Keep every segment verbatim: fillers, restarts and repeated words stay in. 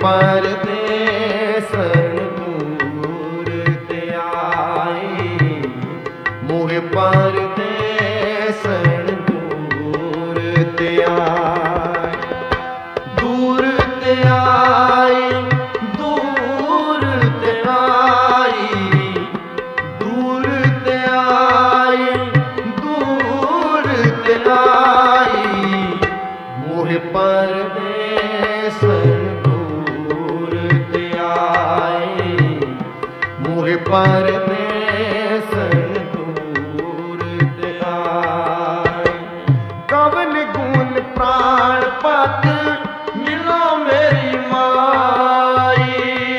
परदेसन दूर ते आई, मोह परदेसन दूर ते आई, दूर ते आई, दूर ते आई, दूर ते आई, दूर ते आई, मोह परदेसन दूर ते आई, मोह परदेसन दूर ते आई। कवन गुण प्राण पत मिलो मेरी माई,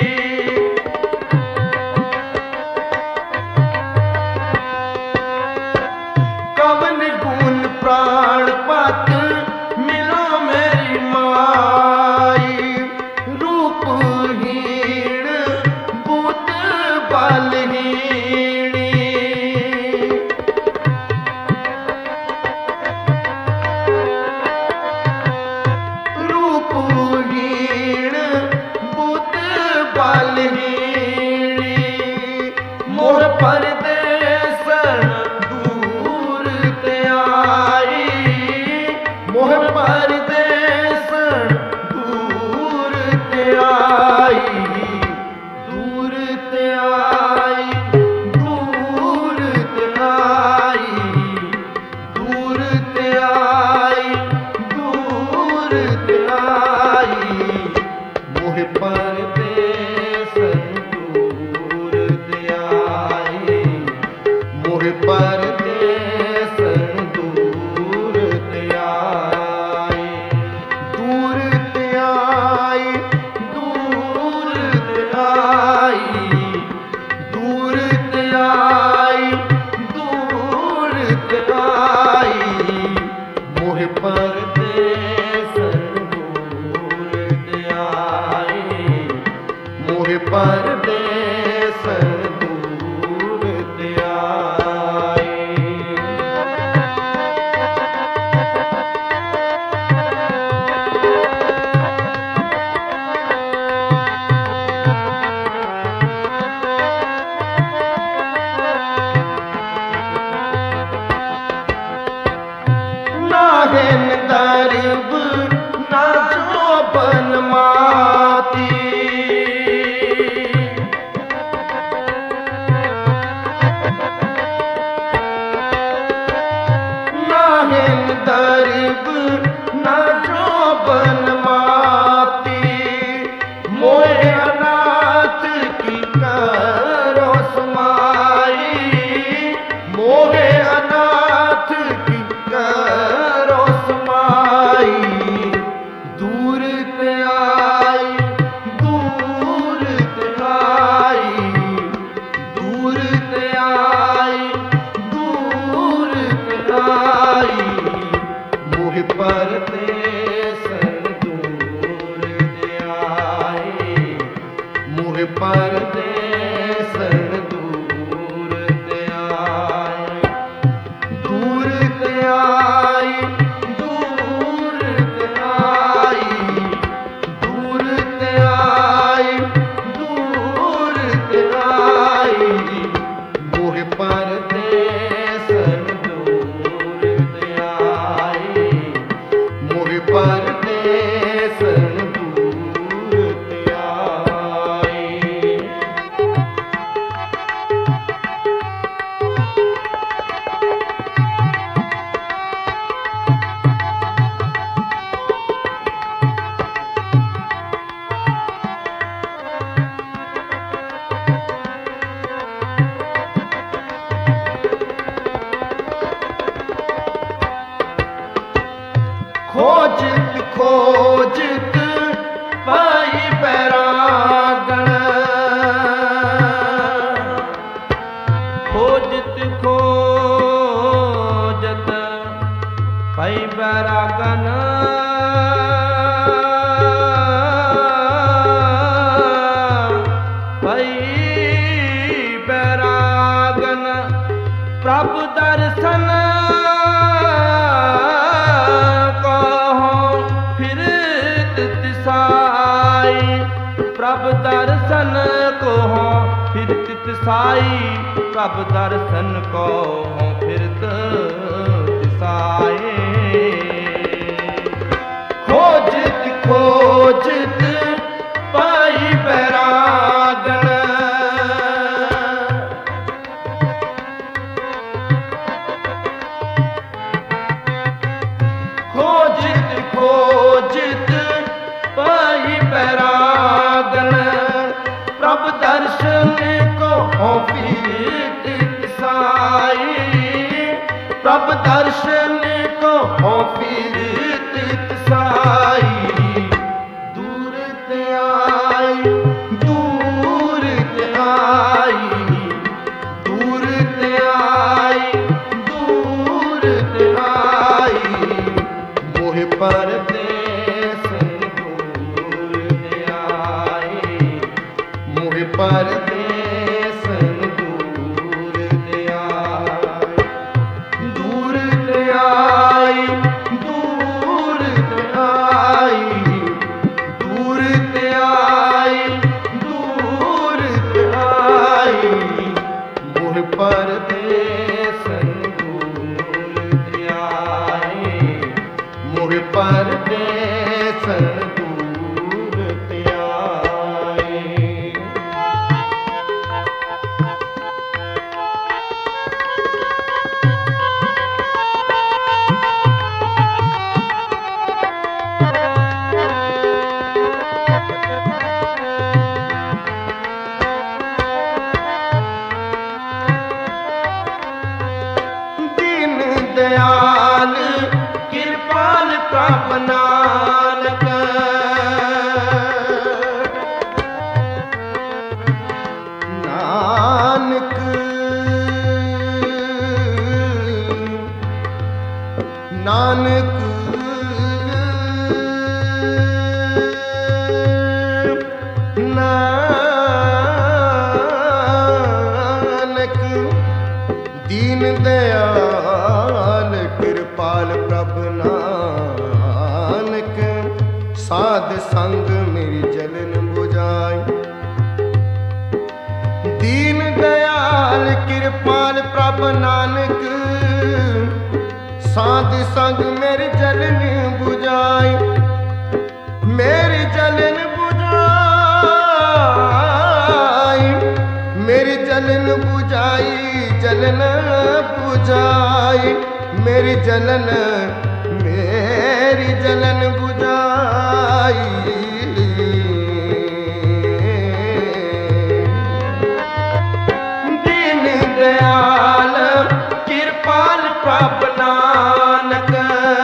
कवन गुण प्राण पत मिलो मेरी माई, रूपहीन बूत बलहीनी, रूपहीन बूत बलहीनी, मोह परदेसन दूर ते आई, मोह परदेसन दूर ते आई, दूर ते आई, दूर ते आई, दूर ते आई, दूर ते आई, मोह परदेसन दूर ते आई, मोह परदेसन दूर ते आई, दूर ते आई, दूर ते आई, दूर ते आई, दूर ते आई, मोह परदेसन दूर ते आई, मोह परदेसन दूर ते आई। नाहिन दरिब ना जोबन माती, नाहिन दरिब ना जोबन माती, मोहे अनाथ की करो समाई, मोहे अनाथ की करो समाई, दूर ते आई, दूर ते आई, दूर ते आई, दूर ते आई, मोह परदेसन दूर ते आई, मोह परदेसन दूर ते आई, दूर ते आई, दूर ते आई, दूर ते आई, दूर ते आई, मोह परदेसन दूर ते आई, मोह परदेसन दूर ते आई। खोजत खोजत पाई बैरागण, खोजत खोजत पाई बैरागण, पाई बैरागण, प्रभु दर्शन को फिर तिसाई, साई प्रभ दर्शन को फिरत दिसाए। खोजत खोजत पाई बैरागन, खोजत खोजत पाई बैरागन, प्रभ दर्शन को फिरत दिसाए। प्रभ दर्शन को फिरत दिसाई। दूर ते आई दूर ते आई, दूर ते आई दूर ते आई, मोह परदेस दूर ते आई। मोह परदेस दूर ते आई। दूर ते आई दूर ते आई, दूर ते आई दूर ते आई, मोह परदेस दूर ते आई। मोह परदेस दूर ते आई। दीन दयाल कृपाल प्रभ नानक, नानक नानक नानक दीन दयाल कृपाल प्रभ नानक, साध संग मेरी जलन बुझाई। दीन दयाल कृपाल प्रभ नानक, साध संग मेरी जलन बुझाई। मेरी जलन बुझाई, मेरी जलन बुझाई, जलन बुझाई, मेरी जलन मेरी जलन बुझाई। दीन दयाल कृपाल प्रभ नानक,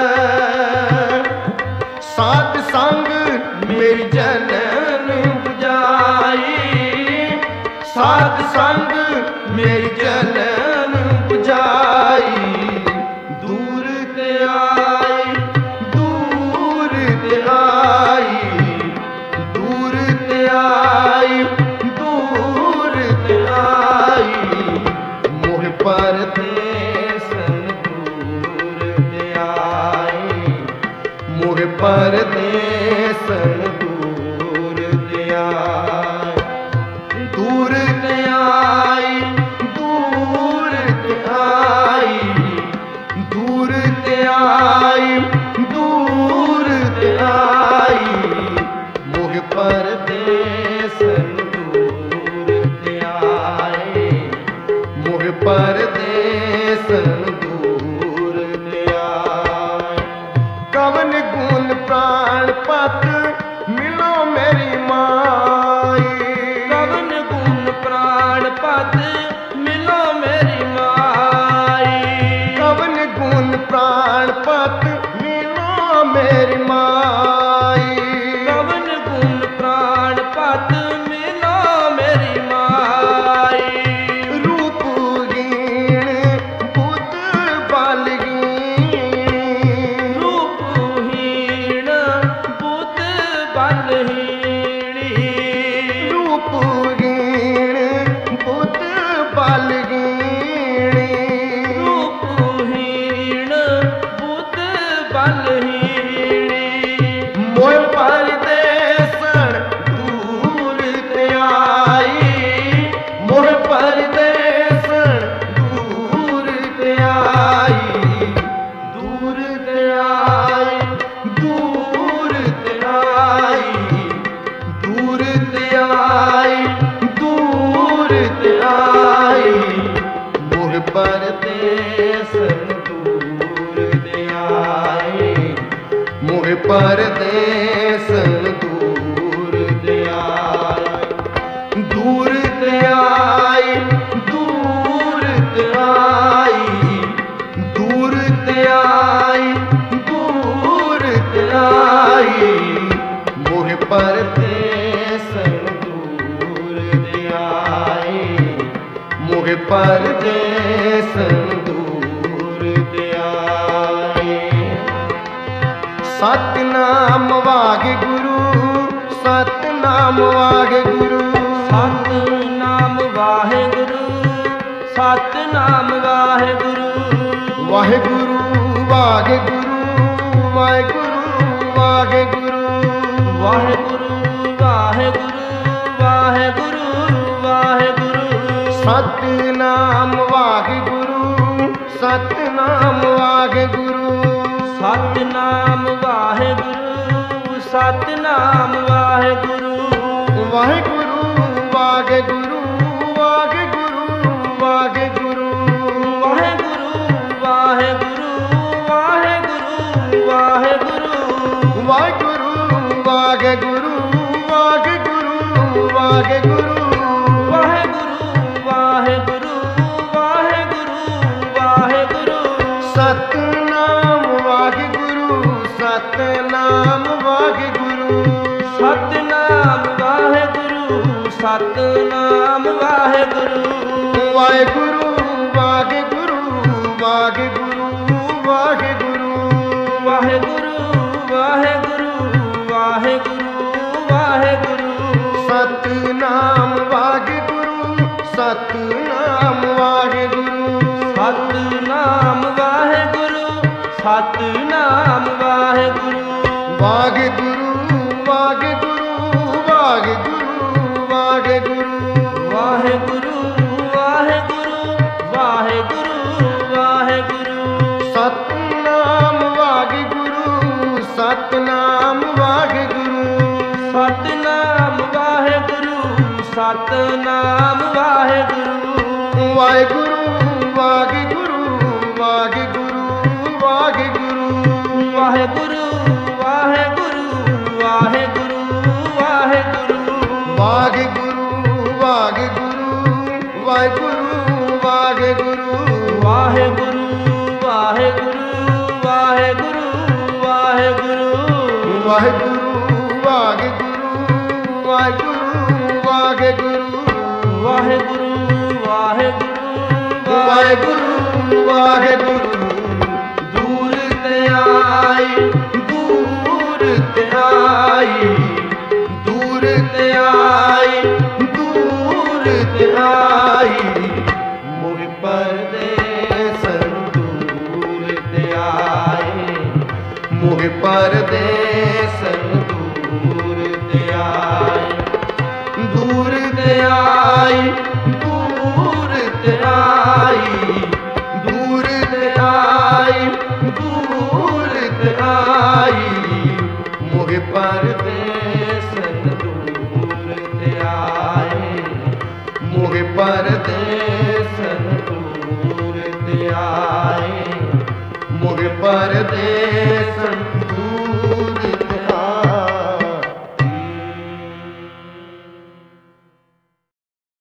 साध संग मेरी जलन बुझाई। साध संग मेरी जलन बुझाई। दूर ते आई दूर ते आई, दूर ते आई दूर ते आई, मोह परदेस दूर ते आई। मोह परदेस दूर ते आई। दूर ते आई दूर ते आई, दूर ते आई दूर ते आई, मोह परदेस दूर ते आई। मोह परदेस दूर ते आई। कवन गुण प्राण पत मिलो मेरी माई। कवन गुण प्राण पत मिलो मेरी माई। कवन गुण प्राण पत मिलो मेरी माई। कवन गुण प्राण पत मिलो मेरी माई। रूपहीन बुद्ध बलहीन, रूपहीन बुद्ध बलहीनी। रूपहीन बुद्ध बलहीनी, रूपहीन बुद्ध बलहीनी। मोह परदेसन दूर ते आई। मोह पर ਪਰਦੇਸਨ ਦੂਰ ਤੇ ਆਏ, ਦੂਰ ਤੇ ਆਏ, ਦੂਰ ਤੇ ਆਈ, ਦੂਰ ਤੇ ਆਈ, ਦੂਰ ਤੇ ਆਈ, ਮੋਹ ਪਰਦੇਸਨ ਦੂਰ ਤੇ ਆਏ, ਮੋਹ ਪਰਦੇਸਨ ਦੂਰ ਤੇ ਆਏ। ਸਤਿਨਾਮ ਵਾਹਿਗੁਰੂ, ਸਤਿਨਾਮ ਵਾਹਿਗੁਰੂ, ਸਤਿਨਾਮ ਵਾਹਿਗੁਰੂ, ਸਤਿਨਾਮ ਵਾਹਿਗੁਰੂ, ਵਾਹਿਗੁਰੂ ਵਾਹਿਗੁਰੂ, ਵਾਹਿਗੁਰੂ ਵਾਹਿਗੁਰੂ, ਵਾਹਿਗੁਰੂ ਵਾਹਿਗੁਰੂ, ਵਾਹਿਗੁਰੂ ਵਾਹਿਗੁਰੂ। ਸਤਿਨਾਮ ਵਾਹਿਗੁਰੂ, ਸਤਿਨਾਮ ਵਾਹਿਗੁਰੂ, ਸਤਿਨਾਮ ਵਾਹਿਗੁਰੂ, ਸਤਿਨਾਮ ਵਾਹਿਗੁਰੂ, ਵਾਹਿਗੁਰੂ ਵਾਹਿਗੁਰੂ, ਵਾਹਿਗੁਰੂ ਵਾਹਿਗੁਰੂ, ਵਾਹਿਗੁਰੂ ਵਾਹਿਗੁਰੂ, ਵਾਹਿਗੁਰੂ ਵਾਹਿਗੁਰੂ, ਵਾਹਿਗੁਰੂ ਵਾਹਿਗੁਰੂ, ਵਾਹਿਗੁਰੂ ਵਾਹਿਗੁਰੂ, ਵਾਹਿਗੁਰੂ ਵਾਹਿਗੁਰੂ, ਵਾਹਿਗੁਰੂ ਵਾਹਿਗੁਰੂ। ਸਤਿਨਾਮ ਵਾਹਿਗੁਰੂ, ਸਤਿਨਾਮ ਵਾਹਿਗੁਰੂ, ਸਤਿਨਾਮ ਵਾਹਿਗੁਰੂ, ਸਤਿਨਾਮ ਵਾਹਿਗੁਰੂ, ਵਾਹਿਗੁਰੂ ਵਾਹਿਗੁਰੂ, ਵਾਹਿਗੁਰੂ ਵਾਹਿਗੁਰੂ, ਵਾਹਿਗੁਰੂ ਵਾਹਿਗੁਰੂ, ਵਾਹਿਗੁਰੂ ਵਾਹਿਗੁਰੂ। ਸਤਿਨਾਮ ਵਾਹਿਗੁਰੂ, ਸਤਿਨਾਮ ਵਾਹਿਗੁਰੂ, ਸਤਿਨਾਮ ਵਾਹਿਗੁਰੂ, ਸਤਿਨਾਮ ਵਾਹਿਗੁਰੂ, ਵਾਹਿਗੁਰੂ ਵਾਹਿਗੁਰੂ, ਵਾਹਿਗੁਰੂ ਵਾਹਿਗੁਰੂ, ਵਾਹਿਗੁਰੂ ਵਾਹਿਗੁਰੂ, ਵਾਹਿਗੁਰੂ ਵਾਹਿਗੁਰੂ। ਸਤਿਨਾਮ ਵਾਹਿਗੁਰੂ, ਸਤਿਨਾਮ ਵਾਹਿਗੁਰੂ, ਸਤਿਨਾਮ ਵਾਹਿਗੁਰੂ, ਸਤਿਨਾਮ ਵਾਹਿਗੁਰੂ, ਵਾਹਿਗੁਰੂ ਵਾਹਿਗੁਰੂ, ਵਾਹਿਗੁਰੂ ਵਾਹਿਗੁਰੂ, ਵਾਹਿਗੁਰੂ ਵਾਹਿਗੁਰੂ, ਵਾਹਿਗੁਰੂ ਵਾਹਿਗੁਰੂ, ਵਾਹਿਗੁਰੂ ਵਾਹਿਗੁਰੂ, ਵਾਹਿਗੁਰੂ ਵਾਹਿਗੁਰੂ, ਵਾਹਿਗੁਰੂ ਵਾਹਿਗੁਰੂ, ਵਾਹਿਗੁਰੂ ਵਾਹਿਗੁਰੂ, ਵਾਹਿਗੁਰੂ ਵਾਹਿਗੁਰੂ, ਵਾਹਿਗੁਰੂ ਵਾਹਿਗੁਰੂ, ਵਾਹਿਗੁਰੂ ਵਾਹਿਗੁਰੂ, ਵਾਹਿਗੁਰੂ ਵਾਹਿਗੁਰੂ। ਦੂਰ ਤੇ ਆਈ, ਦੂਰ ਤੇ ਆਈ, ਦੂਰ ਤੇ ਆਈ, ਦੂਰ ਤੇ ਆਈ, ਮੋਹ ਪਰਦੇਸਨ ਦੂਰ ਤੇ ਆਏ, ਮੋਹ ਪਰਦੇਸਨ ਦੂਰ ਤੇ ਆਏ, ਦੂਰ ਤੇ ਆਈ, ਦੂਰ ਤੇ ਆਈ, ਦੂਰ ਤੇ ਆਈ, ਦੂਰ ਤੇ ਆਈ, ਮੋਹ ਪਰਦੇਸਨ ਦੂਰ ਤੇ ਆਏ, ਮੋਹ ਪਰਦੇਸਨ ਦੂਰ ਤੇ ਆਏ, ਮੋਹ ਪਰਦੇਸ